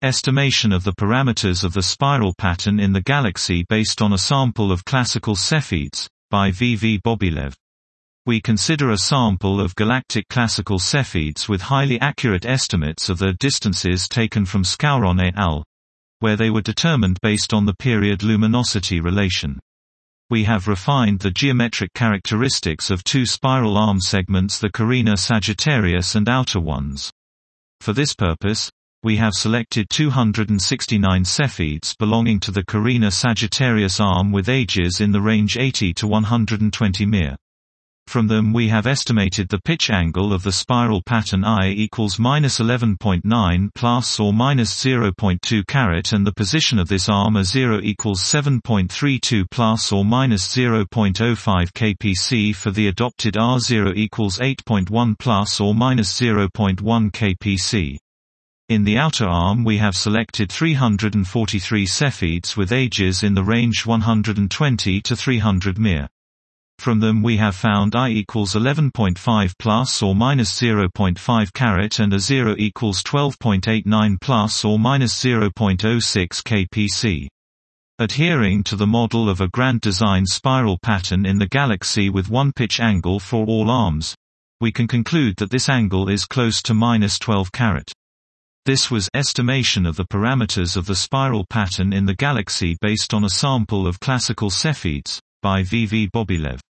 Estimation of the parameters of the spiral pattern in the galaxy based on a sample of classical Cepheids, by V. V. Bobilev. We consider a sample of galactic classical Cepheids with highly accurate estimates of the distances taken from Skowron et al., where they were determined based on the period-luminosity relation. We have refined the geometric characteristics of two spiral arm segments, the Carina Sagittarius and outer ones. For this purpose, we have selected 269 Cepheids belonging to the Carina Sagittarius arm with ages in the range 80 to 120 mir. From them we have estimated the pitch angle of the spiral pattern I equals -11.9 plus or -0.2 carat, and the position of this arm A0 equals 7.32 plus or -0.05 kpc for the adopted R0 equals 8.1 plus or -0.1 kpc. In the outer arm we have selected 343 Cepheids with ages in the range 120 to 300 mir. From them we have found I equals 11.5 plus or -0.5 carat and A0 equals 12.89 plus or -0.06 kpc. Adhering to the model of a grand design spiral pattern in the galaxy with one pitch angle for all arms, we can conclude that this angle is close to -12 carat. This was estimation of the parameters of the spiral pattern in the galaxy based on a sample of classical Cepheids, by V. V. Bobilev.